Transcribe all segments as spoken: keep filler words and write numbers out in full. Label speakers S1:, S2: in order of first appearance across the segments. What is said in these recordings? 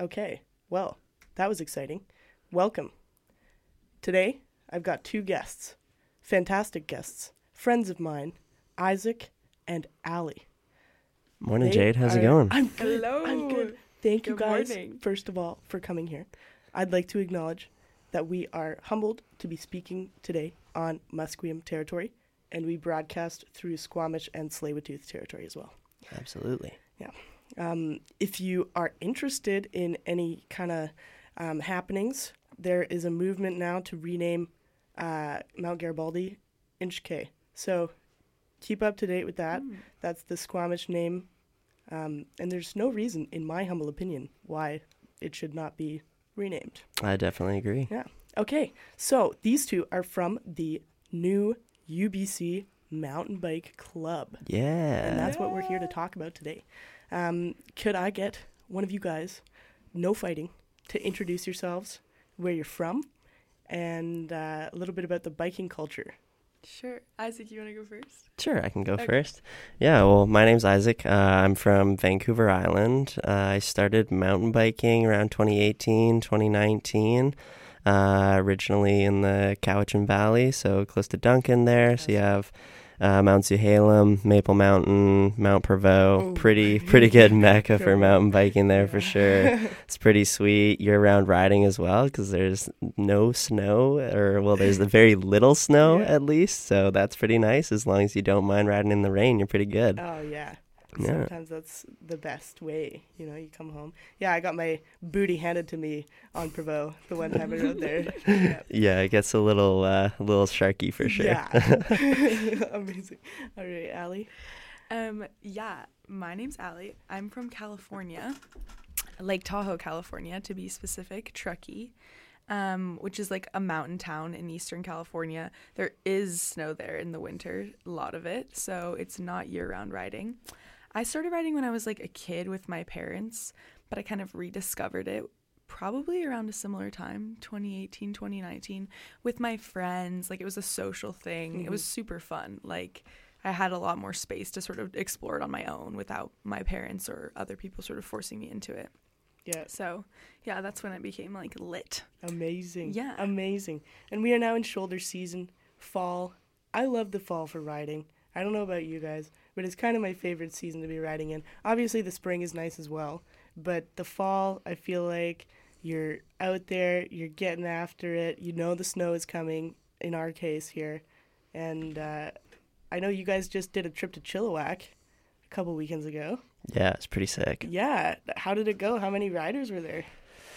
S1: Okay, well, that was exciting. Welcome. Today, I've got two guests, fantastic guests, friends of mine, Isaac and Allie.
S2: Morning,
S1: They
S2: Jade. How's
S1: are,
S2: it going?
S1: I'm good.
S3: Hello.
S1: I'm good. Thank you
S3: Good
S1: guys,
S3: morning.
S1: first of all, for coming here. I'd like to acknowledge that we are humbled to be speaking today on Musqueam territory, and we broadcast through Squamish and Tsleil-Waututh territory as well.
S2: Absolutely.
S1: Um, if you are interested in any kind of um, happenings, there is a movement now to rename uh, Mount Garibaldi Inchkay. So keep up to date with that.
S3: Mm.
S1: That's the Squamish name. Um, and there's no reason, in my humble opinion, why it should not be renamed.
S2: I definitely agree.
S1: Okay, so these two are from the new U B C Mountain Bike Club.
S2: Yeah.
S1: And that's what we're here to talk about today. Um, could I get one of you guys, no fighting, to introduce yourselves, where you're from, and uh, a little bit about the biking culture?
S3: Sure. Isaac, you want to go first?
S2: Sure, I can go
S3: Okay.
S2: first. Yeah, well, my name's Isaac. Uh, I'm from Vancouver Island. Uh, I started mountain biking around twenty eighteen, twenty nineteen, uh, originally in the Cowichan Valley, so close to Duncan there. So you have uh, Mount Zuhalem, Maple Mountain, Mount Prevost.
S1: Ooh.
S2: Pretty, pretty good mecca for
S1: Cool.
S2: mountain biking there for
S1: Yeah.
S2: sure. It's pretty sweet year-round riding as well because there's no snow, or well, there's very little snow
S1: Yeah.
S2: at least, so that's pretty nice. As long as you don't mind riding in the rain, you're pretty good.
S1: Oh, yeah.
S2: Yeah.
S1: Sometimes that's the best way. You know, you come home. Yeah, I got my booty handed to me on Prevost the one time I rode there. Yeah.
S2: Yeah, it gets a little, uh, a little sharky for sure.
S1: Yeah. Amazing. All right, Allie.
S3: Um, yeah, my name's Allie. I'm from California, Lake Tahoe, California, to be specific, Truckee, um, which is like a mountain town in Eastern California. There is snow there in the winter, a lot of it, so it's not year-round riding. I started riding when I was like a kid with my parents, but I kind of rediscovered it probably around a similar time, twenty eighteen, twenty nineteen, with my friends. Like, it was a social thing. It was super fun. Like, I had a lot more space to sort of explore it on my own without my parents or other people sort of forcing me into it.
S1: Yeah.
S3: So, yeah, that's when it became like lit.
S1: Amazing.
S3: Yeah.
S1: Amazing. And we are now in shoulder season, fall. I love the fall for riding. I don't know about you guys, but it's kind of my favorite season to be riding in. Obviously, the spring is nice as well, but the fall, I feel like you're out there, you're getting after it. You know the snow is coming, in our case here. And uh, I know you guys just did a trip to Chilliwack a couple weekends ago.
S2: Yeah, it's pretty sick.
S1: Yeah. How did it go? How many riders were there?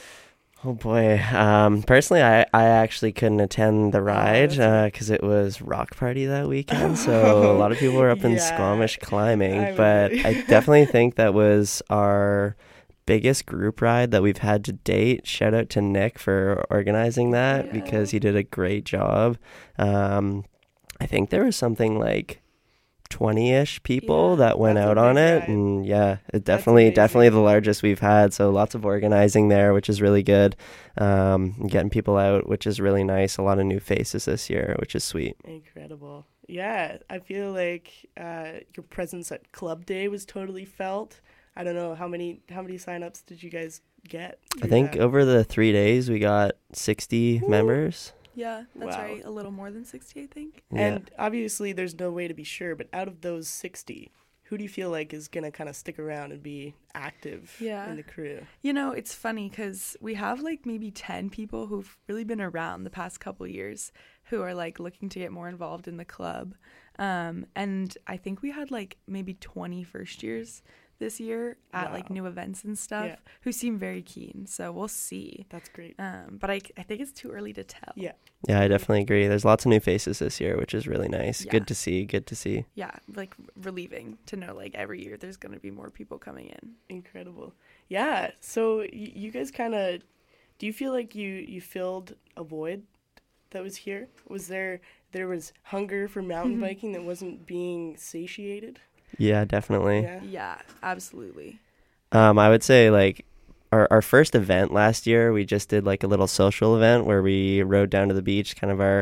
S2: Oh boy. Um, personally, I, I actually couldn't attend the ride
S1: that's
S2: because it was rock party that weekend. So a lot of people were up in
S1: Yeah.
S2: Squamish climbing.
S1: I
S2: but
S1: would-
S2: I definitely think that was our biggest group ride that we've had to date. Shout out to Nick for organizing that
S3: Yeah.
S2: because he did a great job. Um, I think there was something like twenty-ish people
S3: Yeah,
S2: that went
S1: that's a
S2: out on
S1: big
S2: it,
S1: ride.
S2: and yeah, it definitely
S1: amazing.
S2: definitely the largest we've had. So lots of organizing there, which is really good. Um, getting people out, which is really nice. A lot of new faces this year, which is sweet.
S1: Incredible. Yeah, I feel like uh, your presence at Club Day was totally felt. I don't know how many how many signups did you guys get?
S2: I think
S1: Yeah.
S2: over the three days we got sixty
S1: Woo.
S2: members.
S3: Yeah, that's
S1: Wow.
S3: right. A little more than sixty, I think.
S2: Yeah.
S1: And obviously, there's no way to be sure, but out of those sixty, who do you feel like is gonna kind of stick around and be active
S3: Yeah.
S1: in the crew?
S3: You know, it's funny because we have like maybe ten people who've really been around the past couple years who are like looking to get more involved in the club. Um, and I think we had like maybe twenty first years this year at like
S1: Wow.
S3: new events and stuff
S1: Yeah.
S3: who seem very keen. So we'll see.
S1: That's great.
S3: Um, but I, I think it's too early to tell.
S1: Yeah.
S2: Yeah, I definitely agree. There's lots of new faces this year, which is really nice.
S3: Yeah.
S2: Good to see. Good to see.
S3: Yeah, like relieving to know like every year there's going to be more people coming in.
S1: Incredible. Yeah. So y- you guys kind of, do you feel like you you filled a void that was here? Was there there was hunger for mountain biking that wasn't being satiated?
S2: Yeah, definitely.
S1: Yeah.
S3: Yeah, absolutely.
S2: Um, I would say like our our first event last year, we just did like a little social event where we rode down to the beach, kind of our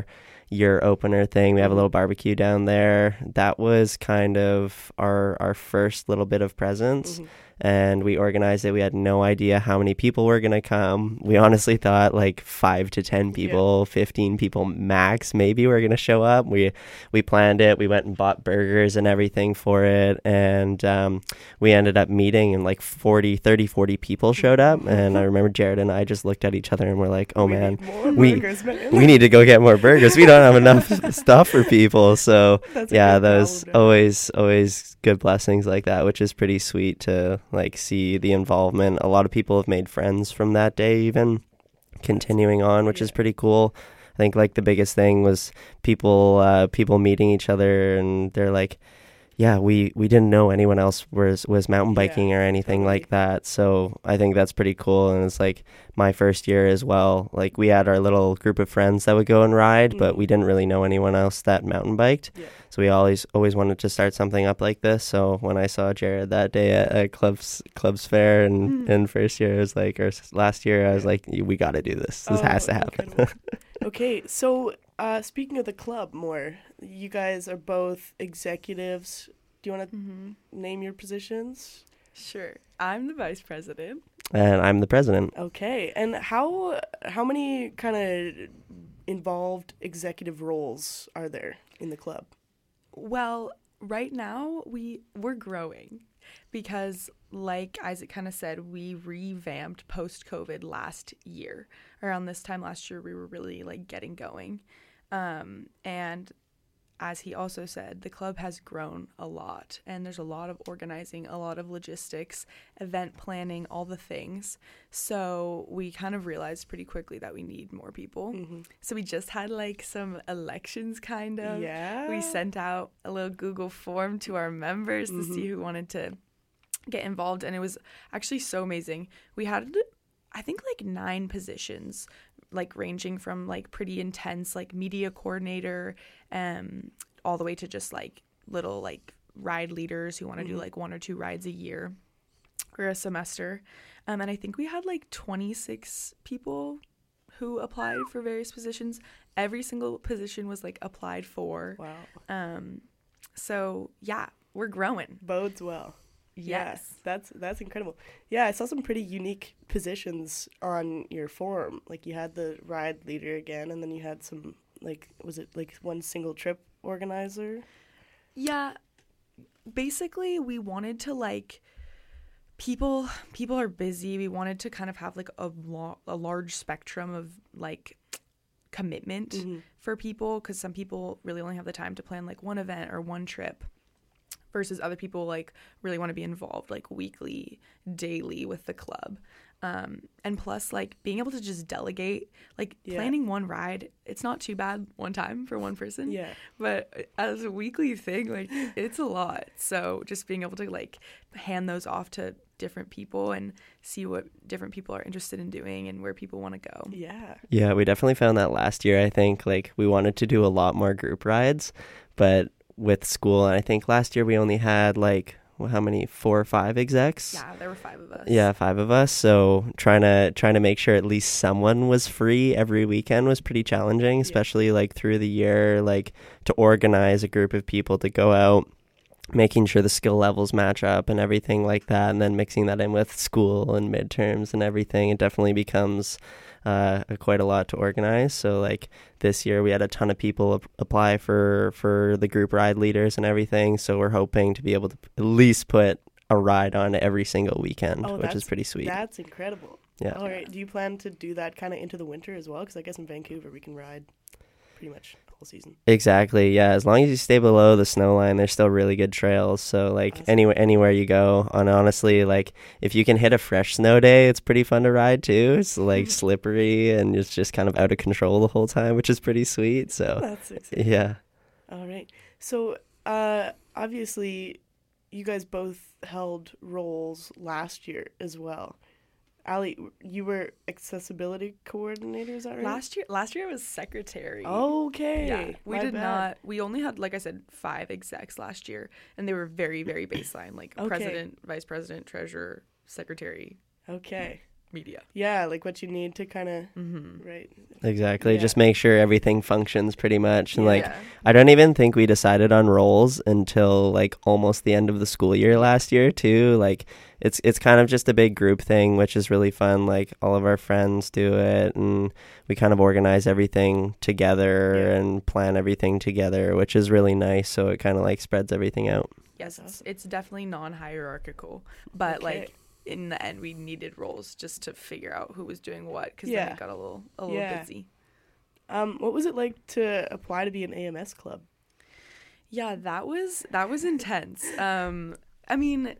S2: year opener thing. We have a little barbecue down there. That was kind of our our first little bit of presence. Mm-hmm. And we organized it. We had no idea how many people were going to come. We honestly thought like five to ten people, yeah. fifteen people max maybe were going to show up. We we planned it. We went and bought burgers and everything for it. And um, we ended up meeting and like forty, thirty, forty people showed up. And I remember Jared and I just looked at each other and we're like, oh
S1: we
S2: man,
S1: need
S2: we,
S1: burgers, man.
S2: we need to go get more burgers. We don't have enough stuff for people. So
S1: That's
S2: yeah, those always, always good blessings like that, which is pretty sweet to like see the involvement. A lot of people have made friends from that day, even continuing on, which yeah. is pretty cool. I think like the biggest thing was people uh people meeting each other, and they're like, yeah, we we didn't know anyone else was was mountain biking yeah, or anything totally. like that. So I think that's pretty cool. And it's like my first year as well. Like we had our little group of friends that would go and ride, mm-hmm. but we didn't really know anyone else that mountain biked. Yeah. So we always always wanted to start something up like this. So when I saw Jared that day at, at clubs clubs fair and mm-hmm. in first year, I was like, or last year, I was like, we got to do this. This oh, has to happen.
S1: Okay, so uh, speaking of the club more, you guys are both executives. Do you want to mm-hmm. name your positions?
S3: Sure. I'm the vice president.
S2: And I'm the president.
S1: Okay. And how how many kind of involved executive roles are there in the club?
S3: Well, right now we we're growing because, like Isaac kind of said, we revamped post-COVID last year. Around this time last year, we were really like getting going, um, and as he also said, the club has grown a lot, and there's a lot of organizing, a lot of logistics, event planning, all the things. So we kind of realized pretty quickly that we need more people. Mm-hmm. So we just had like some elections kind of.
S1: Yeah.
S3: We sent out a little Google form to our members mm-hmm. to see who wanted to get involved, and it was actually so amazing. We had, I think, like nine positions, like ranging from like pretty intense like media coordinator um all the way to just like little like ride leaders who want to mm-hmm. do like one or two rides a year or a semester, um and I think we had like twenty-six people who applied for various positions. Every single position was like applied for.
S1: Wow.
S3: Um so yeah, we're growing.
S1: Bodes well.
S3: Yes.
S1: Yeah, that's that's incredible. Yeah, I saw some pretty unique positions on your form. Like you had the ride leader again, and then you had some, like, was it like one single trip organizer?
S3: Yeah. Basically, we wanted to like, people people are busy. We wanted to kind of have like a, lo- a large spectrum of like commitment mm-hmm. for people, because some people really only have the time to plan like one event or one trip, versus other people like really want to be involved like weekly, daily with the club. Um, and plus like being able to just delegate, like yeah. planning one ride, it's not too bad one time for one person.
S1: Yeah.
S3: But as a weekly thing, like it's a lot. So just being able to like hand those off to different people and see what different people are interested in doing and where people want to go.
S1: Yeah.
S2: Yeah, we definitely found that last year. I think like we wanted to do a lot more group rides, but with school, and I think last year we only had like well, how many four or five execs.
S3: Yeah, there were five of us.
S2: Yeah, five of us. So trying to trying to make sure at least someone was free every weekend was pretty challenging, especially yeah. like through the year, like to organize a group of people to go out, making sure the skill levels match up and everything like that, and then mixing that in with school and midterms and everything. It definitely becomes uh, quite a lot to organize. So like this year we had a ton of people ap- apply for, for the group ride leaders and everything. So we're hoping to be able to at least put a ride on every single weekend, oh, which is pretty sweet.
S1: That's incredible.
S2: Yeah.
S1: All right. Do you plan to do that kind of into the winter as well? Because I guess in Vancouver we can ride pretty much the whole season.
S2: Exactly. Yeah. As long as you stay below the snow line, there's still really good trails. So like awesome. anywhere anywhere you go, and honestly, like if you can hit a fresh snow day, it's pretty fun to ride too. It's like slippery and it's just kind of out of control the whole time, which is pretty sweet. So
S1: that's exciting.
S2: Yeah.
S1: All right. So uh, obviously, you guys both held roles last year as well. Ali, you were accessibility coordinator, is that right?
S3: Last year, last year I was secretary.
S1: Okay.
S3: Yeah, we
S1: My
S3: did
S1: bad.
S3: not. We only had, like I said, five execs last year, and they were very, very baseline, like
S1: okay.
S3: president, vice president, treasurer, secretary.
S1: Okay.
S3: media.
S1: Yeah, like what you need to kind of,
S3: Mm-hmm.
S1: right.
S2: Exactly.
S1: Yeah.
S2: Just make sure everything functions pretty much. And like,
S3: Yeah.
S2: I don't even think we decided on roles until like almost the end of the school year last year too. Like it's it's kind of just a big group thing, which is really fun. Like all of our friends do it and we kind of organize everything together
S1: Yeah.
S2: and plan everything together, which is really nice. So it kind of like spreads everything out.
S3: Yes,
S1: That's
S3: it's,
S1: awesome.
S3: it's definitely non-hierarchical, but
S1: Okay.
S3: like in the end, we needed roles just to figure out who was doing what, because
S1: Yeah.
S3: then it got a little a little
S1: Yeah.
S3: busy.
S1: Um, what was it like to apply to be an A M S club?
S3: Yeah, that was that was intense. Um, I mean,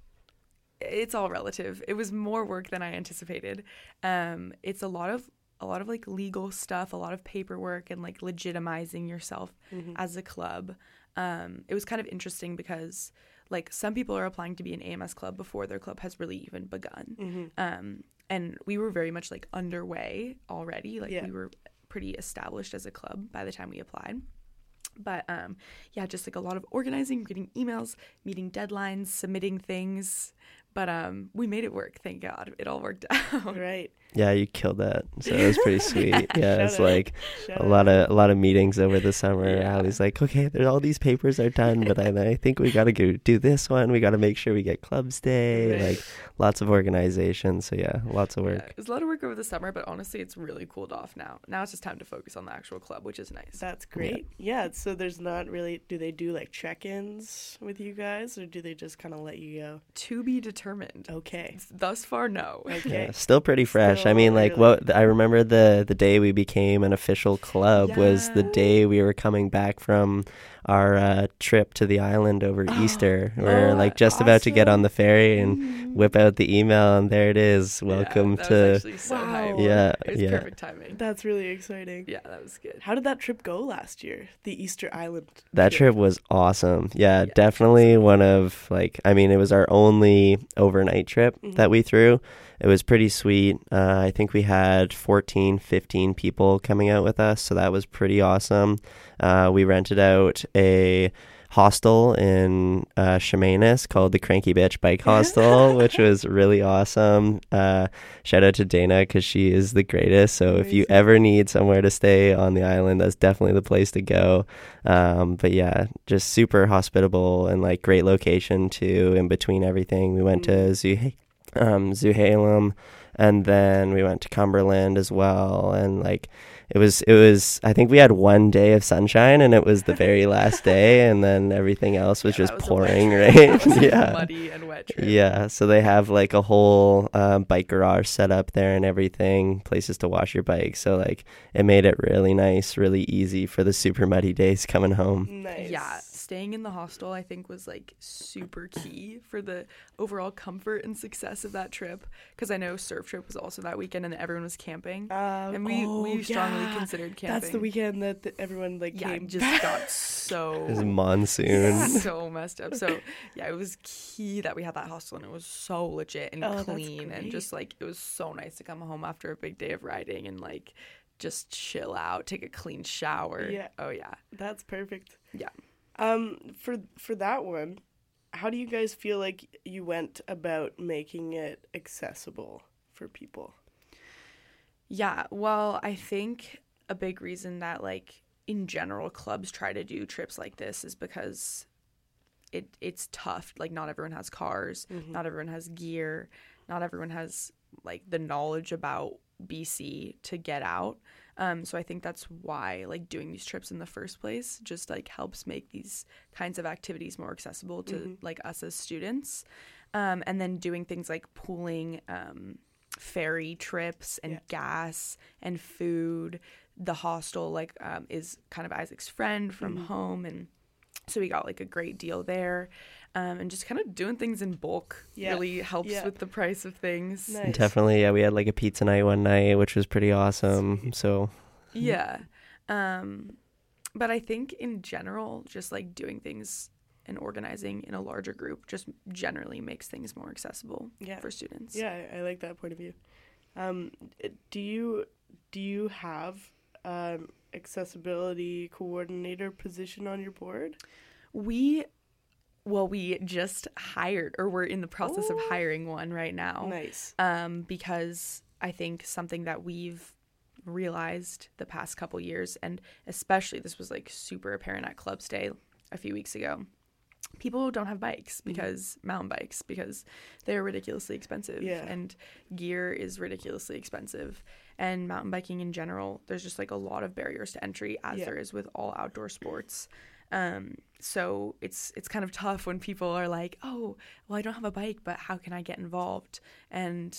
S3: it's all relative. It was more work than I anticipated. Um, it's a lot of a lot of like legal stuff, a lot of paperwork, and like legitimizing yourself
S1: Mm-hmm.
S3: as a club. Um, it was kind of interesting because like some people are applying to be an A M S club before their club has really even begun.
S1: Mm-hmm.
S3: Um, and we were very much like underway already. Like
S1: Yeah.
S3: we were pretty established as a club by the time we applied. But um, yeah, just like a lot of organizing, reading emails, meeting deadlines, submitting things. But um, we made it work. Thank God, it all worked out.
S1: Right.
S2: Yeah, you killed that. So it was pretty sweet. Yeah,
S1: Shout
S2: it's
S1: out.
S2: like
S1: Shout
S2: a
S1: out.
S2: lot of a lot of meetings over the summer.
S3: Yeah.
S2: Allie's like, okay, there's all these papers are done, but I, I think we got to go do this one. We got to make sure we get clubs day.
S1: Right.
S2: Like lots of organization. So yeah, lots of
S3: Yeah,
S2: work.
S3: it was a lot of work over the summer, but honestly, it's really cooled off now. Now it's just time to focus on the actual club, which is nice.
S1: That's great. Yeah. So there's not really. Do they do like check-ins with you guys, or do they just kind of let you go?
S3: To be determined.
S1: Okay.
S3: Thus far, no.
S1: Okay.
S2: Yeah, still pretty fresh. I
S1: Still
S2: mean, like
S1: really-
S2: what I remember the the day we became an official club was the
S3: Yeah.
S2: day we were coming back from our uh, trip to the island over
S1: Oh.
S2: Easter. We're
S1: Oh,
S2: like just about to get on the ferry and
S3: Mm.
S2: whip out the email, and there it is.
S3: Yeah,
S2: Welcome
S3: that
S2: to
S3: was actually so
S1: Wow.
S3: hype.
S2: yeah,
S3: It was
S2: yeah.
S3: perfect timing.
S1: That's really exciting.
S3: Yeah, that was good.
S1: How did that trip go last year? The Easter Island.
S2: That trip was awesome. Yeah,
S3: Yeah,
S2: definitely one of like I mean it was our only overnight trip
S1: Mhm.
S2: that we threw. It was pretty sweet. Uh, I think we had fourteen, fifteen people coming out with us, so that was pretty awesome. Uh, we rented out a hostel in uh, Chemainus called the Cranky Bitch Bike Hostel, which was really awesome. Uh, shout out to Dana because she is the greatest. So if you
S1: Amazing.
S2: ever need somewhere to stay on the island, that's definitely the place to go. Um, but yeah, just super hospitable and like great location too. In between everything, we went to Zuh- um, Zuhalem, and then we went to Cumberland as well, and like. It was, it was, I think we had one day of sunshine and it was the very last day and then everything else was
S3: Yeah,
S2: just
S3: that was a
S2: pouring,
S3: wet trip.
S2: right?
S3: That was a
S2: Yeah.
S3: Muddy and wet trip.
S2: Yeah. So they have like a whole um, bike garage set up there and everything, places to wash your bike. So like it made it really nice, really easy for the super muddy days coming home.
S1: Nice.
S3: Yeah, staying in the hostel I think was like super key for the overall comfort and success of that trip, because I know surf trip was also that weekend and everyone was camping,
S1: Um,
S3: and we
S1: oh,
S3: we strongly
S1: yeah.
S3: considered camping.
S1: That's the weekend that the, everyone like
S3: Yeah,
S1: came.
S3: it just got so
S2: It was monsoon.
S3: so messed up. So yeah, it was key that we had that hostel and it was so legit and
S1: Oh, that's
S3: clean and
S1: great.
S3: just like it was so nice to come home after a big day of riding and like just chill out, take a clean shower.
S1: Yeah.
S3: Oh yeah.
S1: That's perfect.
S3: Yeah.
S1: Um, for for that one, how do you guys feel like you went about making it accessible for people?
S3: Yeah, well, I think a big reason that like in general clubs try to do trips like this is because it it's tough. Like not everyone has cars,
S1: Mhm.
S3: not everyone has gear, not everyone has like the knowledge about B C to get out. Um, so I think that's why like doing these trips in the first place just like helps make these kinds of activities more accessible to
S1: Mhm.
S3: like us as students. Um, and then doing things like pooling um, ferry trips and
S1: Yeah.
S3: gas and food. The hostel like um, is kind of Isaac's friend from
S1: Mhm.
S3: home, and so we got like a great deal there. Um, and just kind of doing things in bulk
S1: Yeah.
S3: really helps
S1: Yeah.
S3: with the price of things.
S1: Nice.
S2: Definitely. Yeah. We had like a pizza night one night, which was pretty awesome.
S1: Sweet.
S2: So
S3: Yeah. Um, but I think in general, just like doing things and organizing in a larger group just generally makes things more accessible
S1: Yeah.
S3: for students.
S1: Yeah, I, I like that point of view. Um, it- do you do you have um accessibility coordinator position on your board?
S3: We Well, we just hired, or we're in the process of
S1: Oh.
S3: hiring one right now.
S1: Nice.
S3: Um, because I think something that we've realized the past couple years, and especially this was like super apparent at Clubs Day a few weeks ago, people don't have bikes because mm-hmm. mountain bikes because they're ridiculously expensive,
S1: yeah.
S3: and gear is ridiculously expensive, and mountain biking in general, there's just like a lot of barriers to entry, as
S1: yeah.
S3: there is with all outdoor sports. Um, so it's it's kind of tough when people are like, oh, well, I don't have a bike, but how can I get involved? And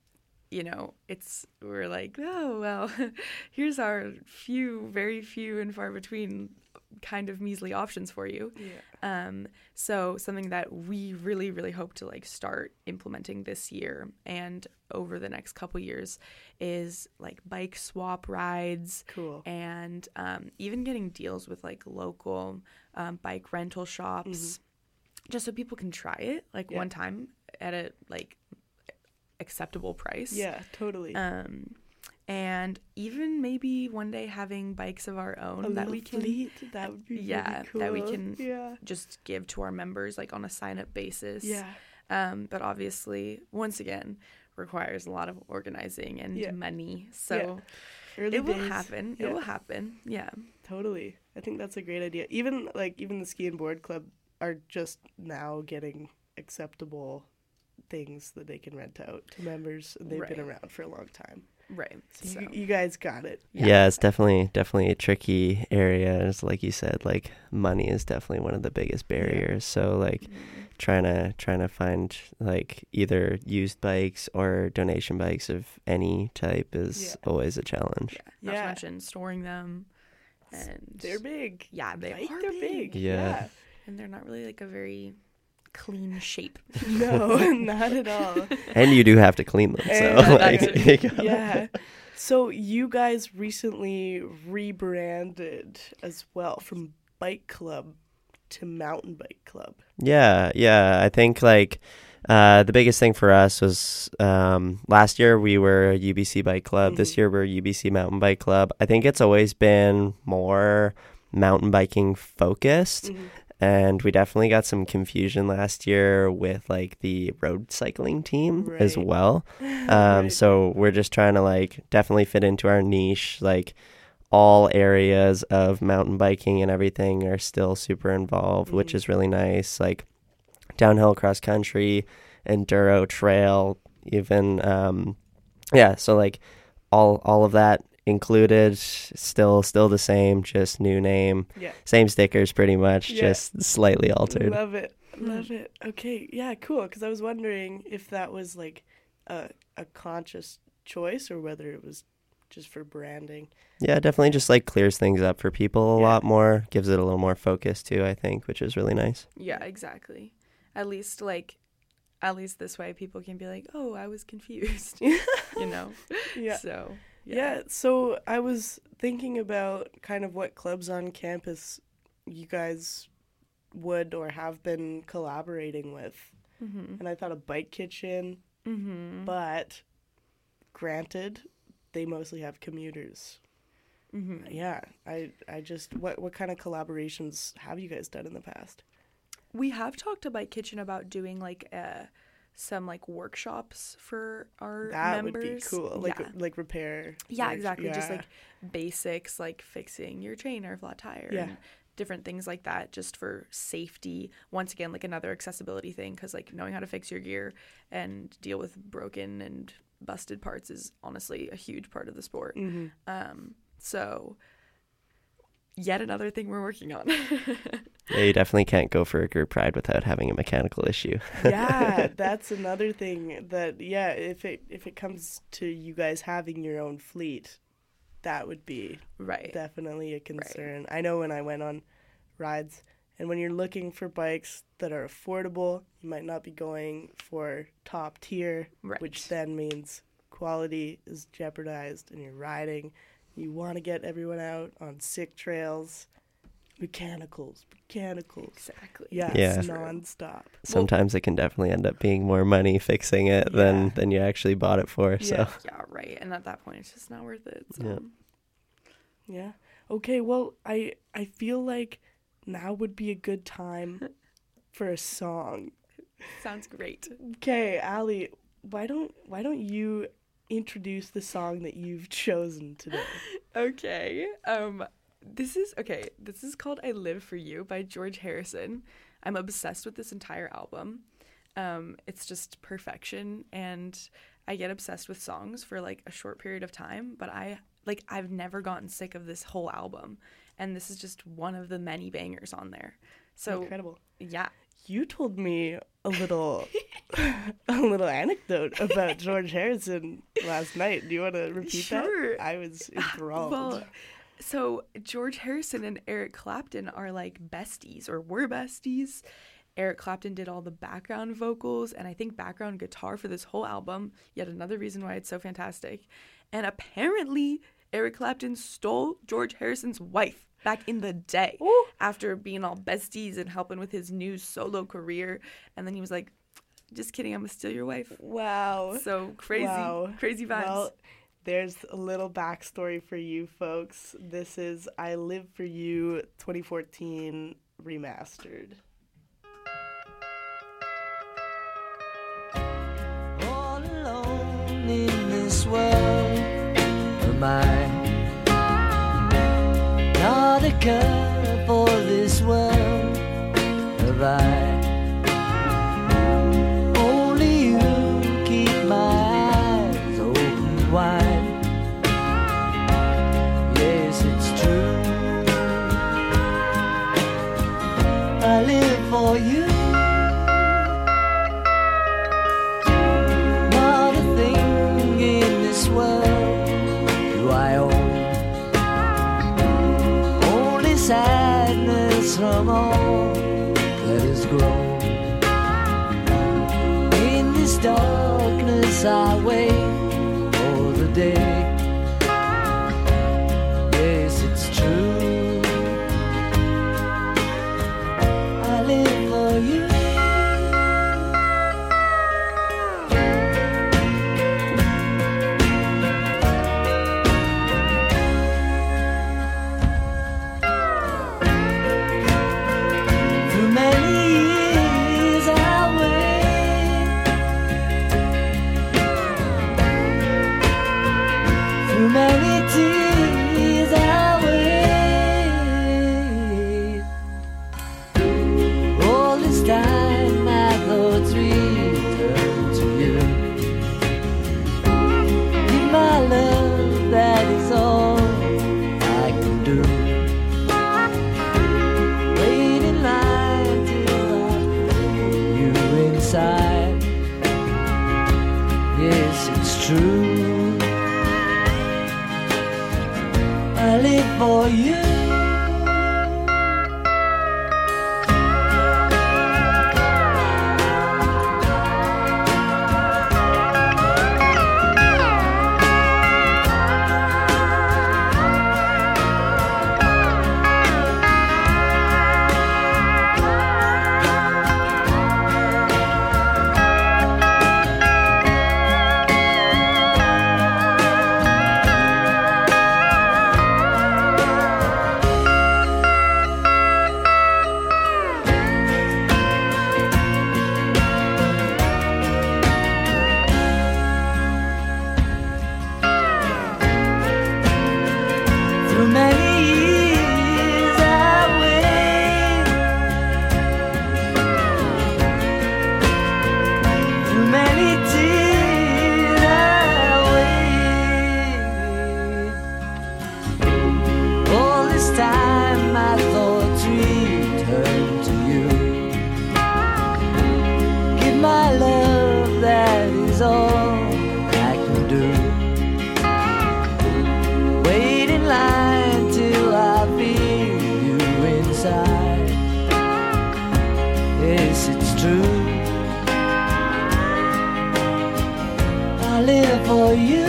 S3: you know, it's we're like, oh, well, here's our few, very few and far between kind of measly options for you.
S1: Yeah.
S3: Um, so something that we really, really hope to like start implementing this year and over the next couple years is like bike swap rides.
S1: Cool.
S3: And um, even getting deals with like local um, bike rental shops, mm-hmm. just so people can try it like
S1: yeah.
S3: one time at a like acceptable price.
S1: Yeah, totally.
S3: Um, and even maybe one day having bikes of our own
S1: a
S3: that we can
S1: fleet, that would be
S3: yeah
S1: really cool.
S3: that we can
S1: yeah.
S3: just give to our members like on a sign up basis.
S1: Yeah.
S3: Um, but obviously, once again, requires a lot of organizing and
S1: yeah.
S3: money. So
S1: yeah. Early
S3: it will
S1: days.
S3: happen.
S1: Yeah.
S3: It will happen. Yeah.
S1: Totally. I think that's a great idea. Even like even the ski and board club are just now getting acceptable things that they can rent out to members, and they've
S3: right.
S1: been around for a long time.
S3: Right.
S1: So,
S3: So.
S1: You, you guys got it.
S2: Yeah. yeah, it's definitely definitely a tricky area. It's like you said, like money is definitely one of the biggest barriers. Yeah. So like mm-hmm. trying to trying to find like either used bikes or donation bikes of any type is
S3: yeah.
S2: always a challenge.
S3: Yeah. Not
S1: yeah.
S3: to mention storing them. And
S1: they're big.
S3: Yeah, they
S1: Bike,
S3: are
S1: they're
S3: big.
S1: big.
S2: Yeah.
S1: yeah.
S3: And they're not really like a very clean shape.
S1: No, not at all.
S2: And you do have to clean them. So
S1: And,
S2: like,
S1: yeah. yeah. So you guys recently rebranded as well from Bike Club to Mountain Bike Club.
S2: Yeah, yeah. I think like uh, the biggest thing for us was um, last year we were a U B C Bike Club. Mm-hmm. This year we're U B C Mountain Bike Club. I think it's always been more mountain biking focused. Mm-hmm. And we definitely got some confusion last year with like the road cycling team
S1: right.
S2: as well. Um,
S1: right.
S2: So we're just trying to like definitely fit into our niche. Like all areas of mountain biking and everything are still super involved, mm-hmm. which is really nice. Like downhill cross country, enduro trail, even. Um, yeah. So like all all of that included, still still the same, just new name,
S1: yeah.
S2: same stickers pretty much,
S1: yeah.
S2: just slightly altered.
S1: Love it, love it. Okay, yeah, cool. Because I was wondering if that was like a a conscious choice or whether it was just for branding.
S2: Yeah, it definitely just like clears things up for people a
S1: yeah.
S2: lot more, gives it a little more focus too, I think, which is really nice.
S3: Yeah, exactly. At least like at least this way people can be like, oh, I was confused. You know?
S1: Yeah.
S3: So
S1: Yeah.
S3: yeah,
S1: so I was thinking about kind of what clubs on campus you guys would or have been collaborating with.
S3: Mm-hmm.
S1: And I thought a bike kitchen,
S3: mm-hmm.
S1: but granted, they mostly have commuters.
S3: Mm-hmm.
S1: Yeah, I I just, what, what kind of collaborations have you guys done in the past?
S3: We have talked to Bike Kitchen about doing like uh, some like workshops for our
S1: that
S3: members.
S1: That would be cool. Like
S3: yeah.
S1: like repair.
S3: Yeah,
S1: like,
S3: exactly.
S1: Yeah.
S3: Just like basics, like fixing your chain or flat tire.
S1: Yeah.
S3: And different things like that, just for safety. Once again, like another accessibility thing, because like knowing how to fix your gear and deal with broken and busted parts is honestly a huge part of the sport.
S1: Mm-hmm.
S3: Um, so yet another thing we're working on.
S2: Yeah, you definitely can't go for a group ride without having a mechanical issue.
S1: Yeah, that's another thing that, yeah, if it if it comes to you guys having your own fleet, that would be
S3: right.
S1: definitely a concern.
S3: Right.
S1: I know when I went on rides, and when you're looking for bikes that are affordable, you might not be going for top tier,
S3: right.
S1: which then means quality is jeopardized and you're riding. You want to get everyone out on sick trails. Mechanicals, mechanicals.
S3: Exactly.
S1: Yeah,
S2: Yeah.
S1: it's nonstop.
S2: Sometimes it can definitely end up being more money fixing it
S1: Yeah.
S2: than, than you actually bought it for.
S1: Yeah.
S2: So
S3: Yeah, right. And at that point, it's just not worth it. So.
S2: Yeah.
S1: Yeah. Okay, well, I I feel like now would be a good time for a song.
S3: Sounds great.
S1: Okay, Allie, why don't why don't you introduce the song that you've chosen today?
S3: Okay. Um this is okay, this is called I Live for You by George Harrison. I'm obsessed with this entire album. Um it's just perfection, and I get obsessed with songs for like a short period of time, but I like I've never gotten sick of this whole album, and this is just one of the many bangers on there. So
S1: incredible.
S3: Yeah.
S1: You told me a little a little anecdote about George Harrison last night. Do you want to repeat
S3: Sure.
S1: that? I was enthralled.
S3: Well, so George Harrison and Eric Clapton are like besties, or were besties. Eric Clapton did all the background vocals and I think background guitar for this whole album. Yet another reason why it's so fantastic. And apparently Eric Clapton stole George Harrison's wife back in the day.
S1: Ooh.
S3: After being all besties and helping with his new solo career. And then he was like, just kidding, I'm gonna steal your wife.
S1: Wow.
S3: So crazy,
S1: Wow.
S3: crazy vibes.
S1: Well, there's a little backstory for you folks. This is I Live for You twenty fourteen remastered.
S4: All alone in this world of mine, not a care for this world have I. Only you keep my eyes open wide. Yes, it's true, I live for you. Not a thing in this world do I own, only sadness from all that has grown. In this darkness I wait for the day. Yes, it's true, I live for you. Through many years I wait, through many tears I wait. All this time my thoughts return to you. Give my love, that is all I can do. Wait in line till I feel you inside. Yes, it's true, I live for you. Through many years I wait, through many tears I wait. All this time my thoughts return to you. Give my love, that is all I can do. Wait in line till I feel you inside. Yes, it's true, I live for you.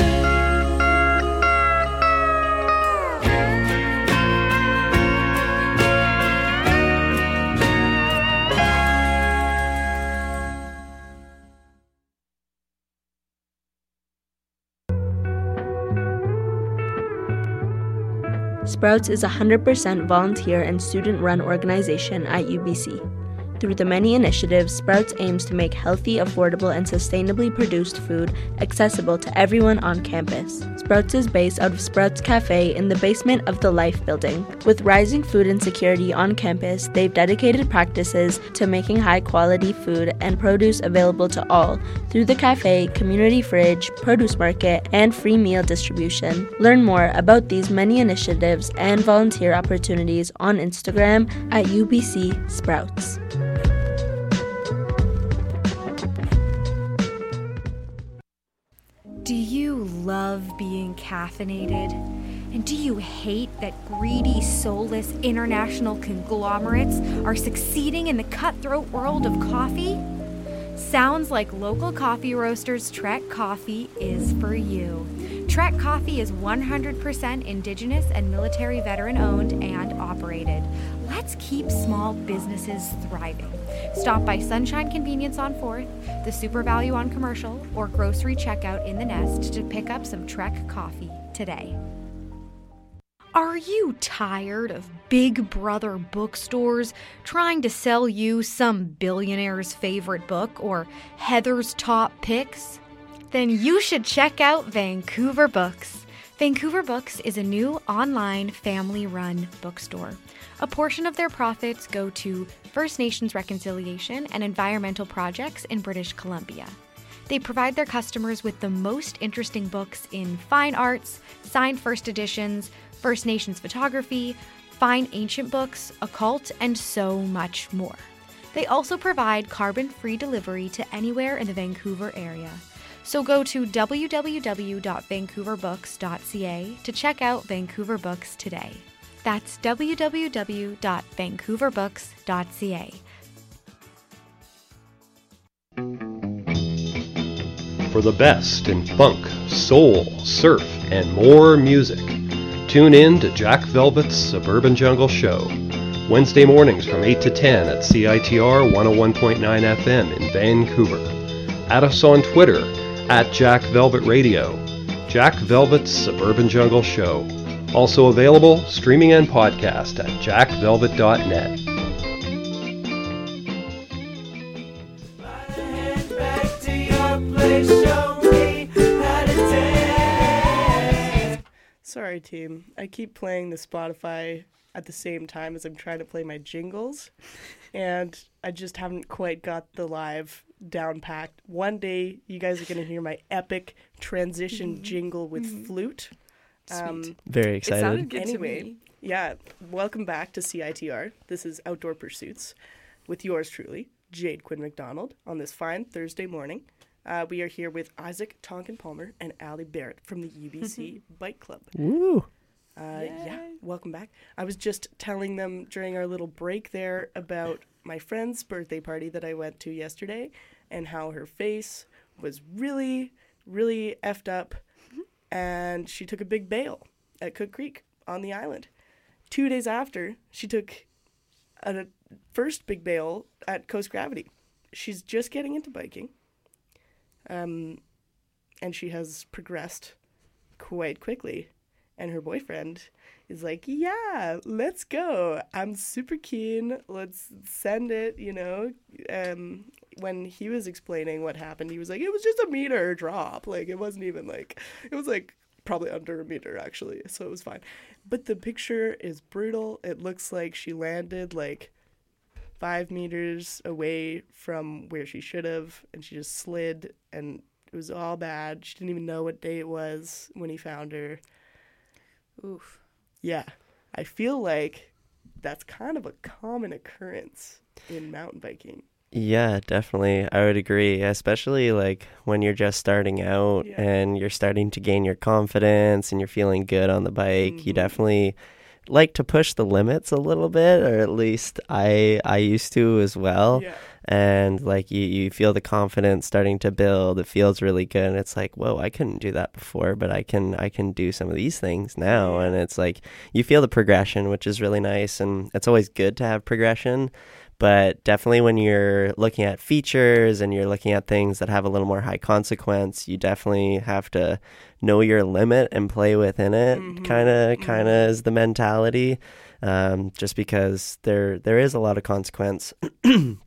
S5: Sprouts is a one hundred percent volunteer and student-run organization at U B C. Through the many initiatives, Sprouts aims to make healthy, affordable, and sustainably produced food accessible to everyone on campus. Sprouts is based out of Sprouts Cafe in the basement of the Life Building. With rising food insecurity on campus, they've dedicated practices to making high-quality food and produce available to all through the cafe, community fridge, produce market, and free meal distribution. Learn more about these many initiatives and volunteer opportunities on Instagram at U B C Sprouts.
S6: Do you love being caffeinated? And do you hate that greedy, soulless international conglomerates are succeeding in the cutthroat world of coffee? Sounds like local coffee roasters Trek Coffee is for you. Trek Coffee is one hundred percent Indigenous and military veteran owned and operated. Let's keep small businesses thriving. Stop by Sunshine Convenience on fourth, the Super Value on Commercial, or grocery checkout in the Nest to pick up some Trek Coffee today. Are you tired of Big Brother bookstores trying to sell you some billionaire's favorite book or Heather's top picks? Then you should check out Vancouver Books. Vancouver Books is a new online family-run bookstore. A portion of their profits go to First Nations reconciliation and environmental projects in British Columbia. They provide their customers with the most interesting books in fine arts, signed first editions, First Nations photography, fine ancient books, occult, and so much more. They also provide carbon-free delivery to anywhere in the Vancouver area. So go to w w w dot vancouver books dot c a to check out Vancouver Books today. That's w w w dot vancouver books dot c a.
S7: For the best in funk, soul, surf, and more music, tune in to Jack Velvet's Suburban Jungle Show, Wednesday mornings from eight to ten at C I T R one oh one point nine F M in Vancouver. Add us on Twitter at Jack Velvet Radio. Jack Velvet's Suburban Jungle Show. Also available streaming and podcast at jack velvet dot net.
S1: Sorry, team. I keep playing the Spotify at the same time as I'm trying to play my jingles, and I just haven't quite got the live down packed. One day, you guys are going to hear my epic transition mm-hmm. jingle with mm-hmm. flute. Um,
S3: Sweet.
S2: Very excited.
S3: It sounded good
S1: anyway,
S3: to me.
S1: Yeah, welcome back to C I T R. This is Outdoor Pursuits with yours truly, Jade Quinn McDonald, on this fine Thursday morning. Uh, we are here with Isaac Tonkin Palmer and Allie Barrett from the U B C Bike Club.
S2: Woo!
S1: Uh, yeah, welcome back. I was just telling them during our little break there about my friend's birthday party that I went to yesterday and how her face was really, really effed up, and she took a big bail at Cook Creek on the island. Two days after, she took a first big bail at Coast Gravity. She's just getting into biking, um, and she has progressed quite quickly. And her boyfriend is like, yeah, let's go. I'm super keen. Let's send it, you know. Um, when he was explaining what happened, he was like, it was just a meter drop. Like, it wasn't even like, it was like probably under a meter, actually. So it was fine. But the picture is brutal. It looks like she landed like five meters away from where she should have. And she just slid, and it was all bad. She didn't even know what day it was when he found her.
S3: Oof.
S1: Yeah, I feel like that's kind of a common occurrence in mountain biking.
S2: Yeah, definitely. I would agree, especially like when you're just starting out
S1: Yeah.
S2: and you're starting to gain your confidence and you're feeling good on the bike.
S1: Mhm.
S2: You definitely like to push the limits a little bit, or at least I I used to as well.
S1: Yeah.
S2: And like you, you feel the confidence starting to build. It feels really good, and it's like, whoa, I couldn't do that before, but I can I can do some of these things now.
S1: Yeah.
S2: And it's like you feel the progression, which is really nice, and it's always good to have progression. But definitely when you're looking at features and you're looking at things that have a little more high consequence, you definitely have to know your limit and play within it.
S1: Mhm.
S2: Kind of
S1: Mhm.
S2: kind of is the mentality, um, just because there there is a lot of consequence.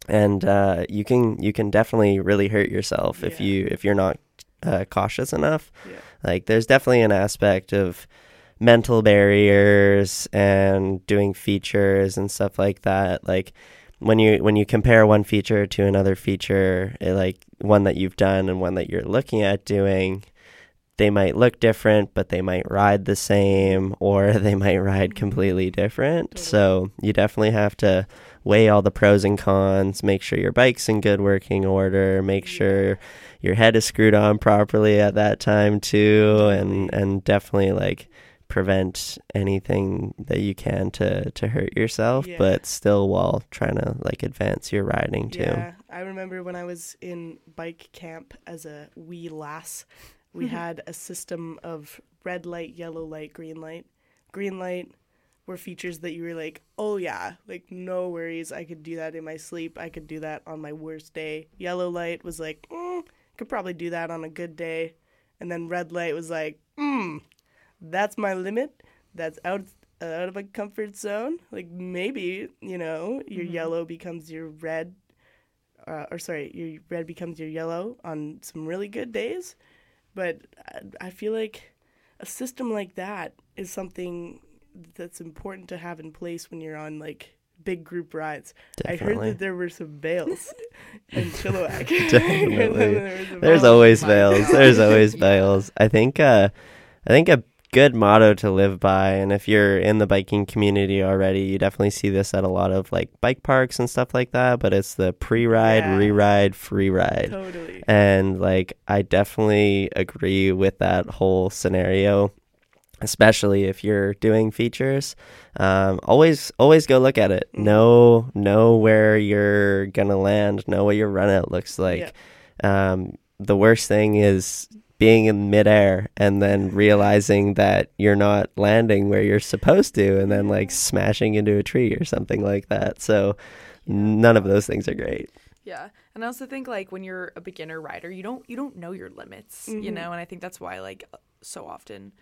S2: and uh, you can you can definitely really hurt yourself if
S1: Yeah.
S2: you if you're not uh, cautious enough.
S1: Yeah.
S2: Like there's definitely an aspect of mental barriers and doing features and stuff like that. Like when you when you compare one feature to another feature, it, like one that you've done and one that you're looking at doing, they might look different, but they might ride the same, or they might ride completely different.
S1: Totally.
S2: So you definitely have to weigh all the pros and cons, make sure your bike's in good working order, make sure your head is screwed on properly at that time too, and and definitely like prevent anything that you can to to hurt yourself,
S1: Yeah.
S2: but still while trying to like advance your riding too.
S1: Yeah, I remember when I was in bike camp as a wee lass, we had a system of red light, yellow light, green light. Green light were features that you were like, oh yeah, like no worries, I could do that in my sleep, I could do that on my worst day. Yellow light was like, mm, could probably do that on a good day. And then red light was like, hmm, that's my limit. That's out uh, out of a comfort zone. Like maybe, you know, your
S3: Mm-hmm.
S1: yellow becomes your red, uh, or sorry, your red becomes your yellow on some really good days. But I, I feel like a system like that is something that's important to have in place when you're on like big group rides. I heard
S2: Definitely.
S1: that there were some veils in Chilliwack.
S2: Definitely.
S1: There was a
S2: There's
S1: veil.
S2: always
S3: my
S2: veils.
S3: God.
S2: There's always
S3: Yeah.
S2: veils. I think uh I think a good motto to live by, and if you're in the biking community already, you definitely see this at a lot of like bike parks and stuff like that, but it's the pre-ride,
S1: Yeah.
S2: re-ride, free ride.
S1: Totally.
S2: And like I definitely agree with that whole scenario, especially if you're doing features. Um, always always go look at it.
S1: Mhm.
S2: Know know where you're gonna land, know what your run out looks like. Um, the worst thing is being in midair and then realizing that you're not landing where you're supposed to, and then like smashing into a tree or something like that. So none of those things are great.
S3: Yeah. And I also think like when you're a beginner rider, you don't you don't know your limits, you
S1: Mhm.
S3: know, and I think that's why like so often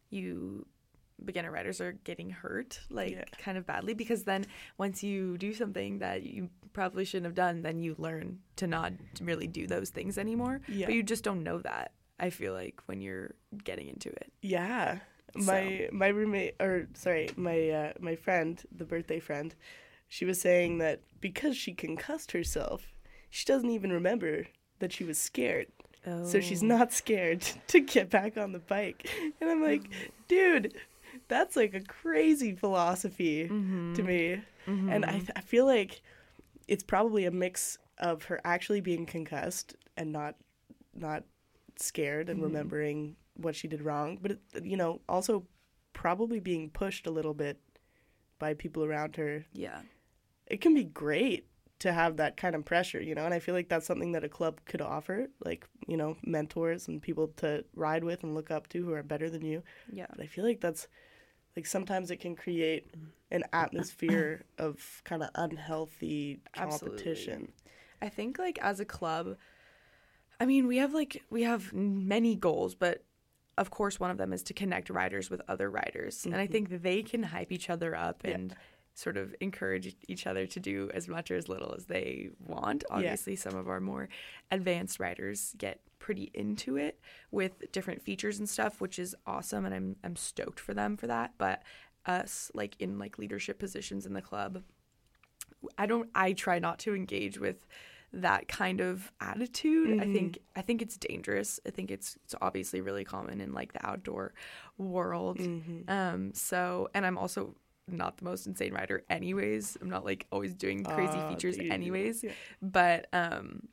S3: you beginner riders are getting hurt like
S1: Yeah.
S3: kind of badly, because then once you do something that you probably shouldn't have done, then you learn to not really do those things anymore.
S1: Yeah.
S3: But you just don't know that, I feel like, when you're getting into it.
S1: Yeah. My my roommate, or sorry, my uh, my friend, the birthday friend, she was saying that because she concussed herself, she doesn't even remember that she was scared. So she's
S3: Oh.
S1: not scared to get back on the bike. And I'm like, dude, that's like a crazy philosophy
S3: Mm-hmm.
S1: to me. And I, I feel like it's probably a mix of her actually being concussed and not not scared and
S3: Mhm.
S1: remembering what she did wrong, but it, you know, also probably being pushed a little bit by people around her.
S3: Yeah.
S1: It can be great to have that kind of pressure, you know, and I feel like that's something that a club could offer, like, you know, mentors and people to ride with and look up to who are better than you.
S3: Yeah.
S1: But I feel like that's, like, sometimes it can create an atmosphere of kind of unhealthy competition.
S3: I think like as a club, I mean, we have like we have many goals, but of course one of them is to connect riders with other riders. And I
S1: Mhm.
S3: think they can hype each other up
S1: Yeah.
S3: and sort of encourage each other to do as much or as little as they want. Obviously, some of our more advanced riders get pretty into it with different features and stuff, which is awesome, and I'm I'm stoked for them for that. But us, like in like leadership positions in the club, I don't I try not to engage with that kind of attitude. I
S1: Mhm.
S3: think I think it's dangerous. I think it's it's obviously really common in like the outdoor world.
S1: Mhm.
S3: Um so and I'm also not the most insane rider anyways. I'm not like always doing crazy
S1: Ah,
S3: features
S1: the-
S3: anyways.
S1: yeah.
S3: But um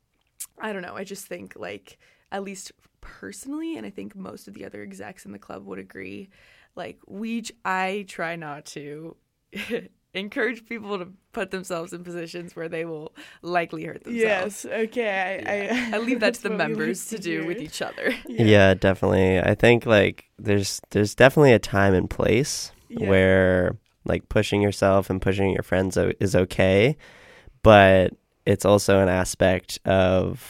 S3: I don't know. I just think like at least personally, and I think most of the other execs in the club would agree, like we I try not to encourage people to put themselves in positions where they will likely hurt themselves.
S1: Yes, okay. I,
S3: Yeah.
S1: I,
S3: I leave that
S1: that's
S3: to the
S1: what we like
S3: members to do
S1: hear.
S3: with each other.
S2: Yeah. definitely. I think like there's there's definitely a time and place
S1: Yeah.
S2: where like pushing yourself and pushing your friends o- is okay, but it's also an aspect of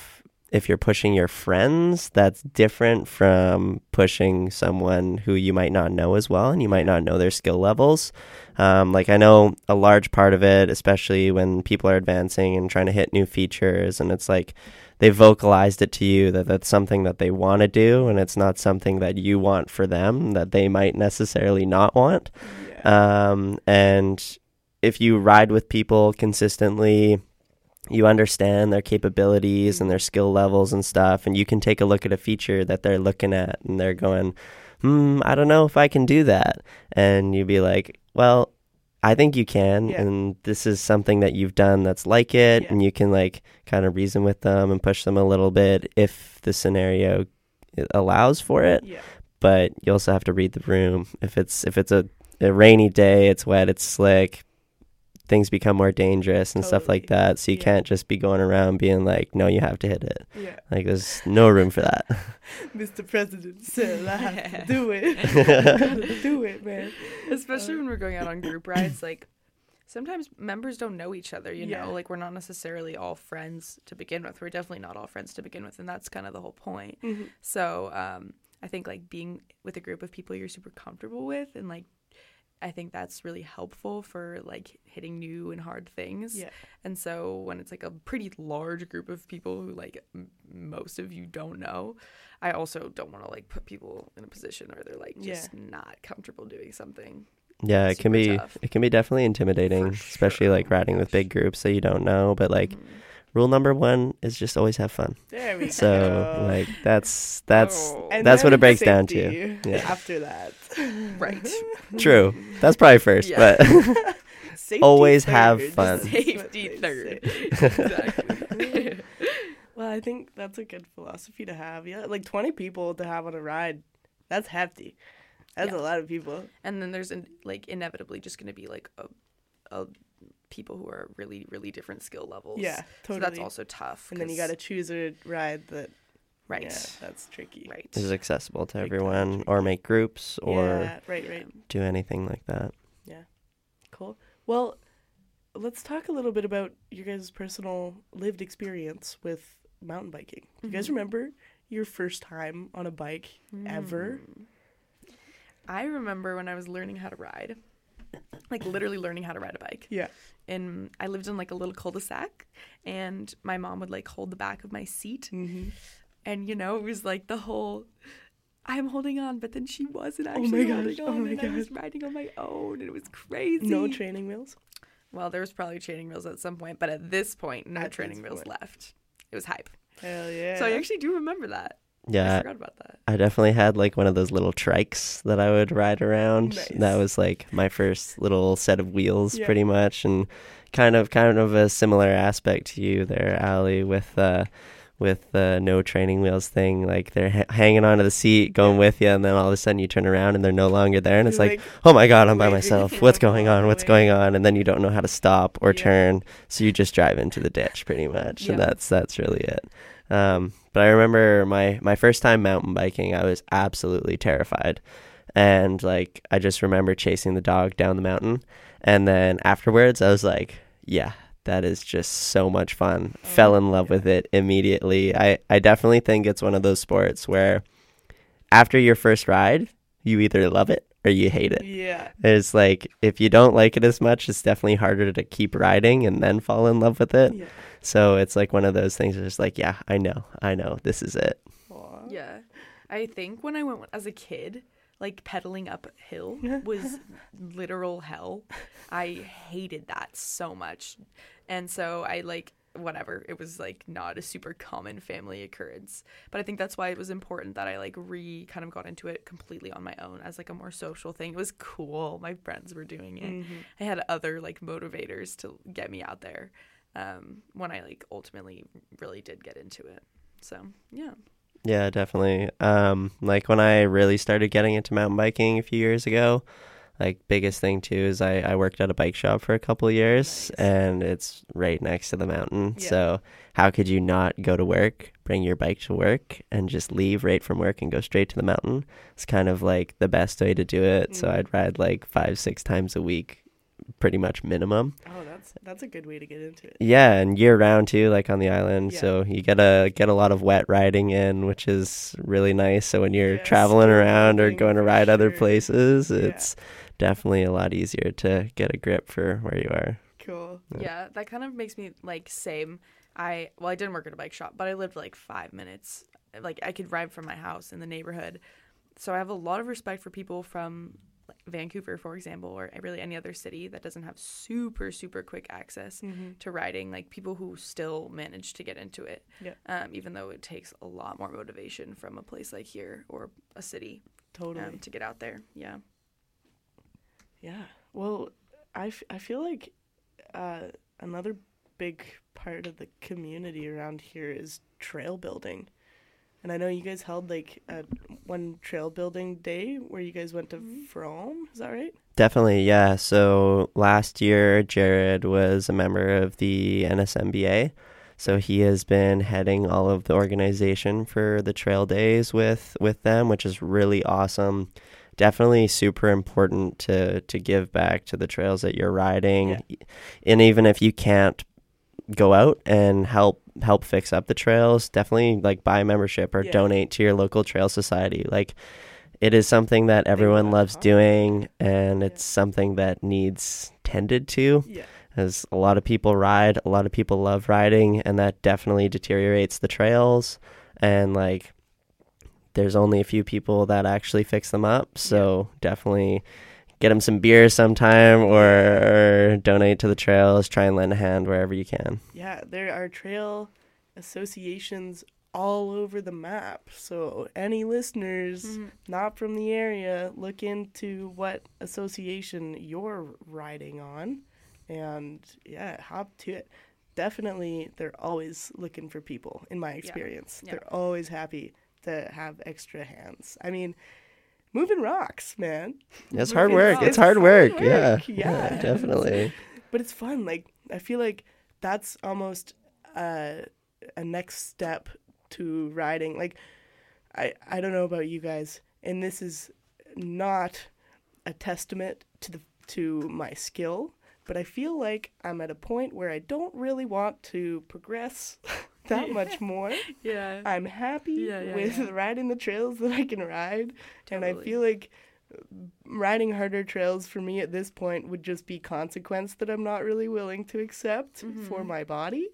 S2: if you're pushing your friends, that's different from pushing someone who you might not know as well, and you might not know their skill levels. Um, like I know a large part of it, especially when people are advancing and trying to hit new features, and it's like they vocalized it to you that that's something that they want to do, and it's not something that you want for them, that they might necessarily not want. Yeah. Um, and if you ride with people consistently, you understand their capabilities and their skill levels and stuff, and you can take a look at a feature that they're looking at and they're going, hmm, I don't know if I can do that. And you'd be like, well, I think you can, yeah. and this is something that you've done that's like it, yeah. and you can like kind of reason with them and push them a little bit if the scenario allows for it. Yeah. But you also have to read the room. If it's if it's a, a rainy day, it's wet, it's slick, things become more dangerous and totally. Stuff like that. So you yeah. can't just be going around being like, no, you have to hit it. Yeah. Like there's no room for that.
S1: Mister President said I have to do it. I gotta do it, man.
S3: Especially uh, when we're going out on group rides, like sometimes members don't know each other, you yeah. know, like we're not necessarily all friends to begin with. We're definitely not all friends to begin with, and that's kind of the whole point. Mm-hmm. So um, I think like being with a group of people you're super comfortable with, and like I think that's really helpful for like hitting new and hard things. Yeah. And so when it's like a pretty large group of people who like m- most of you don't know, I also don't want to like put people in a position where they're like just yeah. not comfortable doing something.
S2: Yeah, it can be tough. It can be definitely intimidating, sure. especially like riding with big groups that you don't know. But like mm-hmm. rule number one is just always have fun.
S1: There we
S2: so,
S1: go.
S2: So like that's that's
S1: oh.
S2: that's what it breaks down
S1: to.
S2: Yeah.
S1: After that.
S3: Right.
S2: True. That's probably first,
S3: yeah.
S2: but always
S1: third.
S2: have fun.
S3: Safety third. Exactly.
S1: Well, I think that's a good philosophy to have. Yeah, like twenty people to have on a ride. That's hefty. That's yeah. a lot of people.
S3: And then there's in, like inevitably just going to be like a, a people who are really really different skill levels.
S1: Yeah, totally.
S3: So that's also tough.
S1: And then you got to choose a ride that.
S3: Right.
S1: Yeah, that's tricky.
S3: Right.
S2: Is accessible to everyone, or make groups, or
S1: yeah, right, right.
S2: do anything like that.
S1: Yeah. Cool. Well, let's talk a little bit about your guys' personal lived experience with mountain biking. Mm-hmm. You guys remember your first time on a bike mm. ever?
S3: I remember when I was learning how to ride, like literally learning how to ride a bike.
S1: Yeah.
S3: And I lived in like a little cul-de-sac, and my mom would like hold the back of my seat. Mm-hmm. And, you know, it was like the whole, I'm holding on, but then she wasn't actually
S1: oh
S3: holding
S1: gosh.
S3: on.
S1: Oh my
S3: and
S1: gosh.
S3: I was riding on my own, and it was crazy.
S1: No training wheels?
S3: Well, there was probably training wheels at some point, but at this point, no at training wheels point. left. It was hype.
S1: Hell yeah.
S3: So I actually do remember that.
S2: Yeah.
S3: I forgot about that.
S2: I definitely had like one of those little trikes that I would ride around.
S1: Nice.
S2: That was like my first little set of wheels,
S1: yeah.
S2: pretty much, and kind of kind of a similar aspect to you there, Allie, with uh with the no training wheels thing. Like they're ha- hanging onto the seat, going yeah. with you, and then all of a sudden you turn around and they're no longer there, and it's like, like, oh my god, I'm by myself. What's going on? What's going on? And then you don't know how to stop or yeah. turn, so you just drive into the ditch, pretty much, yeah. and that's that's really it. Um, but I remember my my first time mountain biking, I was absolutely terrified, and like I just remember chasing the dog down the mountain, and then afterwards I was like, yeah. That is just so much fun. Oh, Fell in love yeah. with it immediately. I, I definitely think it's one of those sports where after your first ride, you either love it or you hate it.
S1: Yeah.
S2: It's like, if you don't like it as much, it's definitely harder to keep riding and then fall in love with it. Yeah. So it's like one of those things that's just like, yeah, I know. I know. This is it.
S3: Aww. Yeah. I think when I went as a kid, like pedaling uphill was literal hell. I hated that so much. And so I like, whatever, it was like not a super common family occurrence. But I think that's why it was important that I like re kind of got into it completely on my own as like a more social thing. It was cool. My friends were doing it. Mm-hmm. I had other like motivators to get me out there um, when I like ultimately really did get into it. So, yeah.
S2: Yeah, definitely. Um, like when I really started getting into mountain biking a few years ago, like biggest thing too is I, I worked at a bike shop for a couple of years, nice. And it's right next to the mountain. Yeah. So how could you not go to work, bring your bike to work, and just leave right from work and go straight to the mountain? It's kind of like the best way to do it. Mm. So I'd ride like five, six times a week pretty much minimum.
S1: Oh, that's that's a good way to get into it.
S2: Yeah, and year round too, like on the island.
S1: Yeah.
S2: So you get a get a lot of wet riding in, which is really nice. So when you're
S1: Yeah,
S2: traveling around or
S1: snowboarding
S2: going to
S1: for
S2: ride other
S1: sure.
S2: places,
S1: Yeah.
S2: it's definitely a lot easier to get a grip for where you are.
S1: Cool.
S3: Yeah, that kind of makes me like same. I well, I didn't work at a bike shop, but I lived like five minutes. Like I could ride from my house in the neighborhood. So I have a lot of respect for people from like, Vancouver, for example, or really any other city that doesn't have super super quick access
S1: Mm-hmm.
S3: to riding. Like people who still manage to get into it,
S1: Yeah.
S3: um, even though it takes a lot more motivation from a place like here or a city
S1: Totally.
S3: um, to get out there. Yeah.
S1: Yeah. Well, I, f- I feel like uh, another big part of the community around here is trail building. And I know you guys held like a one trail building day where you guys went to Frome. Is that right?
S2: Definitely, yeah. So last year, Jared was a member of the N S M B A. So he has been heading all of the organization for the trail days with, with them, which is really awesome. Definitely super important to, to give back to the trails that you're riding.
S1: Yeah.
S2: And even if you can't go out and help help fix up the trails, definitely like buy a membership or
S1: Yeah.
S2: donate to your local trail society. Like it is something that everyone
S1: work
S2: loves
S1: hard.
S2: doing, and
S1: Yeah.
S2: it's something that needs tended to,
S1: Yeah.
S2: as a lot of people ride, a lot of people love riding, and that definitely deteriorates the trails. And like there's only a few people that actually fix them up, so definitely get them some beer sometime, or, or donate to the trails. Try and lend a hand wherever you can.
S1: Yeah, there are trail associations all over the map. So any listeners
S3: Mm-hmm.
S1: not from the area, look into what association you're riding on, and yeah, hop to it. Definitely, they're always looking for people, in my experience.
S3: Yeah.
S1: They're always happy to have extra hands. I mean, moving rocks, man.
S2: It's hard
S1: Moving
S2: work.
S1: rocks.
S2: It's hard work. Yeah.
S1: work, yeah.
S2: Yeah, definitely.
S1: But it's fun. Like, I feel like that's almost uh, a next step to riding. Like, I, I don't know about you guys, and this is not a testament to the to my skill, but I feel like I'm at a point where I don't really want to progress that much more.
S3: Yeah.
S1: I'm happy
S3: Yeah, yeah,
S1: with
S3: yeah.
S1: riding the trails that I can ride, and I
S3: Totally.
S1: feel like riding harder trails for me at this point would just be consequence that I'm not really willing to accept for my body.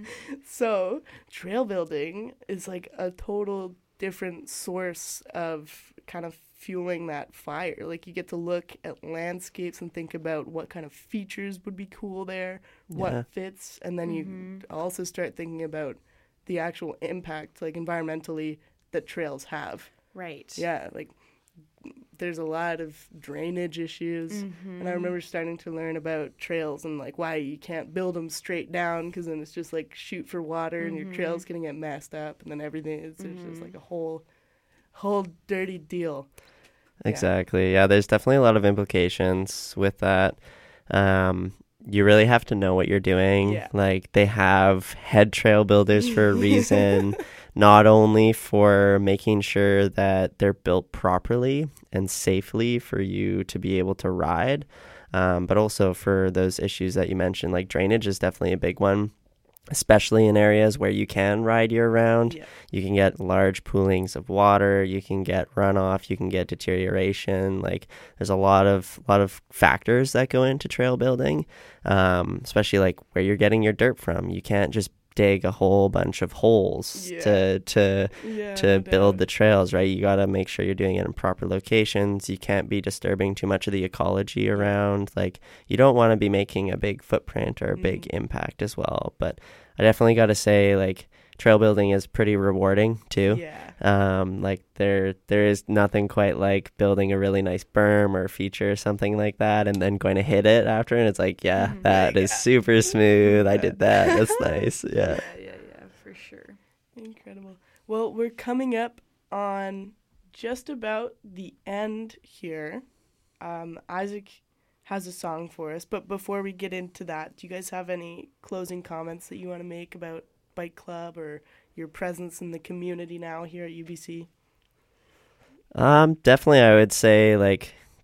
S1: So trail building is like a total different source of kind of fueling that fire. Like you get to look at landscapes and think about what kind of features would be cool there, what
S2: Yeah.
S1: fits, and then you also start thinking about the actual impact, like environmentally, that trails have.
S3: Right.
S1: Yeah, like there's a lot of drainage issues, and I remember starting to learn about trails and like why you can't build them straight down, because then it's just like shoot for water and your trail's gonna get messed up, and then everything is it's just like a whole whole dirty deal.
S2: Exactly. Yeah, there's definitely a lot of implications with that. Um, you really have to know what you're doing.
S1: Yeah.
S2: Like they have head trail builders for a reason, not only for making sure that they're built properly and safely for you to be able to ride, um, but also for those issues that you mentioned. Like drainage is definitely a big one, especially in areas where you can ride year round.
S1: Yeah.
S2: You can get large poolings of water, you can get runoff, you can get deterioration. Like there's a lot of lot of factors that go into trail building, um, especially like where you're getting your dirt from. You can't just dig a whole bunch of holes
S1: Yeah.
S2: to to
S1: Yeah,
S2: to
S1: no
S2: build
S1: doubt.
S2: the trails, right? You got to make sure you're doing it in proper locations. You can't be disturbing too much of the ecology around. Like you don't want to be making a big footprint or a big
S1: Mm-hmm.
S2: impact as well. But I definitely got to say, like, trail building is pretty rewarding too.
S1: Yeah.
S2: Um, like there there is nothing quite like building a really nice berm or feature or something like that, and then going to hit it after, and it's like, yeah, that is super smooth. I did that. That's nice. Yeah.
S3: Yeah, yeah, yeah, for sure.
S1: Incredible. Well, we're coming up on just about the end here. Um, Isaac has a song for us, but before we get into that, do you guys have any closing comments that you want to make about Bike Club or your presence in the community now here at U B C?
S2: Um, definitely, I would say like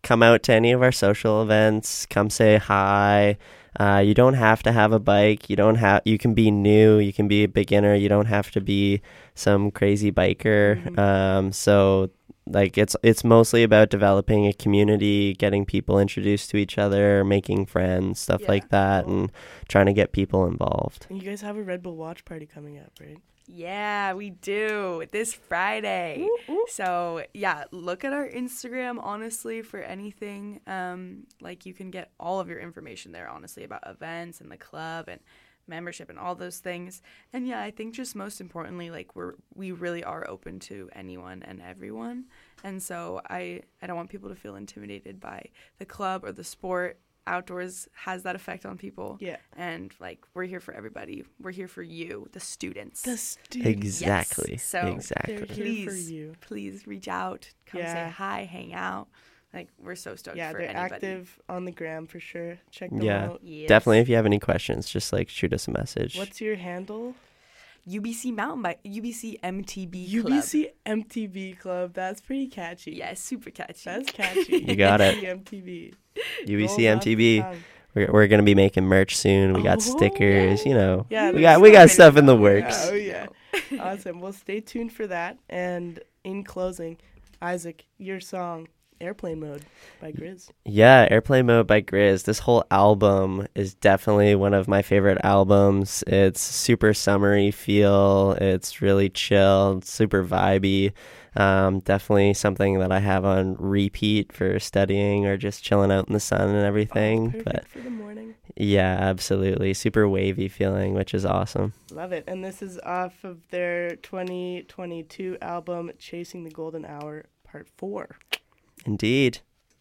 S2: come out to any of our social events. Come say hi. Uh, you don't have to have a bike. You don't have. You can be new. You can be a beginner. You don't have to be some crazy biker.
S1: Mhm.
S2: Um, so like it's it's mostly about developing a community, getting people introduced to each other, making friends, stuff
S3: Yeah.
S2: like that, and trying to get people involved.
S1: And you guys have a Red Bull watch party coming up, right?
S3: Yeah, we do. This Friday. So, yeah, look at our Instagram, honestly, for anything. Um, like, you can get all of your information there, honestly, about events and the club and membership and all those things. And, yeah, I think just most importantly, like, we're we really are open to anyone and everyone. And so I, I don't want people to feel intimidated by the club or the sport. Outdoors has that effect on people.
S1: Yeah.
S3: And, like, we're here for everybody. We're here for you, the students.
S1: The students.
S2: Exactly.
S3: Yes. So
S1: They're
S2: exactly.
S1: here
S3: please,
S1: for you.
S3: please reach out, come say
S1: Yeah.
S3: hi, hang out. Like, we're so stoked
S1: Yeah,
S3: for
S1: they're
S3: anybody.
S1: active on the gram for sure. Check them
S2: Yeah.
S1: out.
S3: Yes.
S2: Definitely, if you have any questions, just like shoot us a message.
S1: What's your handle?
S3: U B C mountain bike, U B C M T B
S1: U
S3: Club.
S1: B C M T B Club. That's pretty catchy.
S3: Yeah, super catchy.
S1: That's catchy.
S2: You got it.
S1: U B C M T B.
S2: U B
S1: Rolls
S2: C
S1: off
S2: M T
S1: the
S2: B.
S1: tongue.
S2: We're we're gonna be making merch soon. We got
S1: Oh,
S2: stickers. You know,
S1: Yeah,
S2: we
S1: there's
S2: got we
S3: so
S2: got
S3: many
S2: stuff in the
S3: stuff.
S2: works.
S1: Oh, yeah. Awesome. Well, stay tuned for that. And in closing, Isaac, your song, Airplane Mode by Grizz.
S2: Yeah, Airplane Mode by Grizz. This whole album is definitely one of my favorite albums. It's super summery feel. It's really chill, it's super vibey. Um, definitely something that I have on repeat for studying or just chilling out in the sun and everything.
S1: Oh, perfect
S2: But
S1: for the morning.
S2: yeah, absolutely. Super wavy feeling, which is awesome.
S1: Love it. And this is off of their twenty twenty-two album, Chasing the Golden Hour, Part four.
S2: Indeed.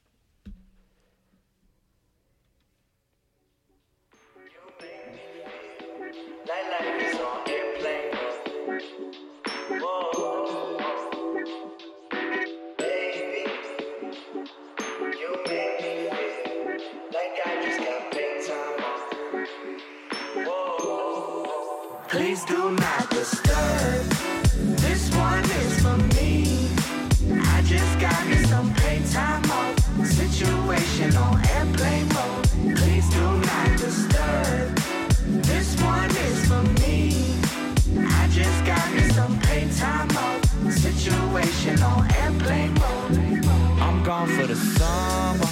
S8: Please do not disturb. This one is for me. I just got me some pay time off. Situation on airplane mode. Please do not disturb. This one is for me. I just got me some pay time off. Situation on airplane mode.
S9: I'm gone for the summer,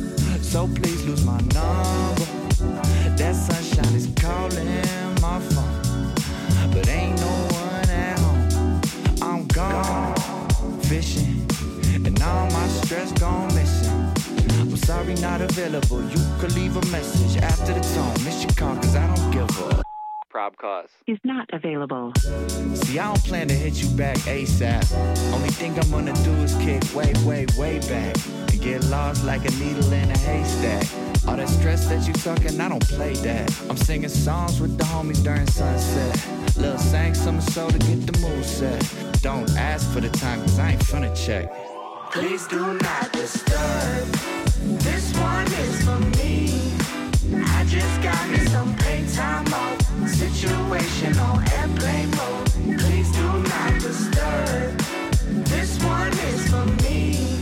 S9: so please lose my number. That sunshine is calling my phone, but ain't no one at home. I'm gone fishing, and all my stress gone missing. I'm sorry, not available. You could leave a message after the tone. Miss your call, cause I don't give a prob cause
S10: is not available.
S9: See, I don't plan to hit you back ASAP. Only thing I'm gonna do is kick way, way, way back and get lost like a needle in a haystack. All that stress that you talking, I don't play that. I'm singing songs with the homies during sunset. Lil' sang some soul to get the mood set. Don't ask for the time, cause I ain't finna check.
S8: Please do not disturb. This one is for me. I just got me some pay time off. Situation on airplane mode. Please do not disturb. This one is for me.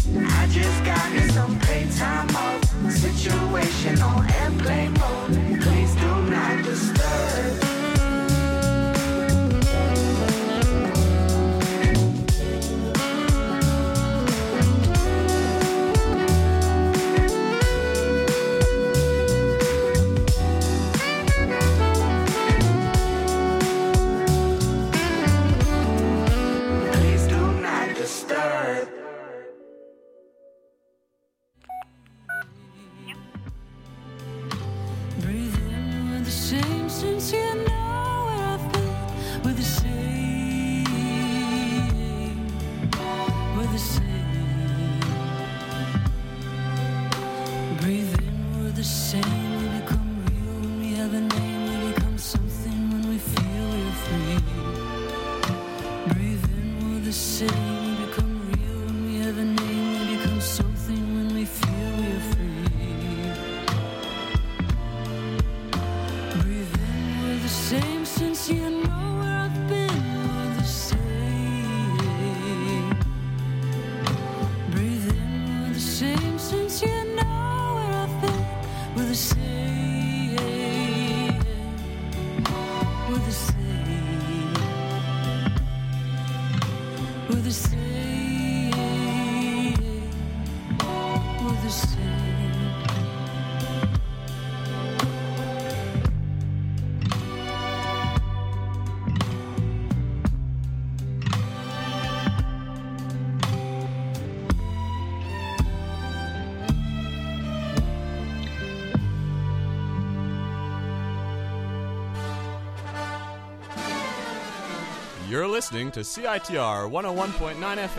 S8: I just got me some pay time off. Situation on airplane mode. Please do not disturb. Same
S4: We're the same. We're the same.
S10: You're listening to C I T R one oh one point nine F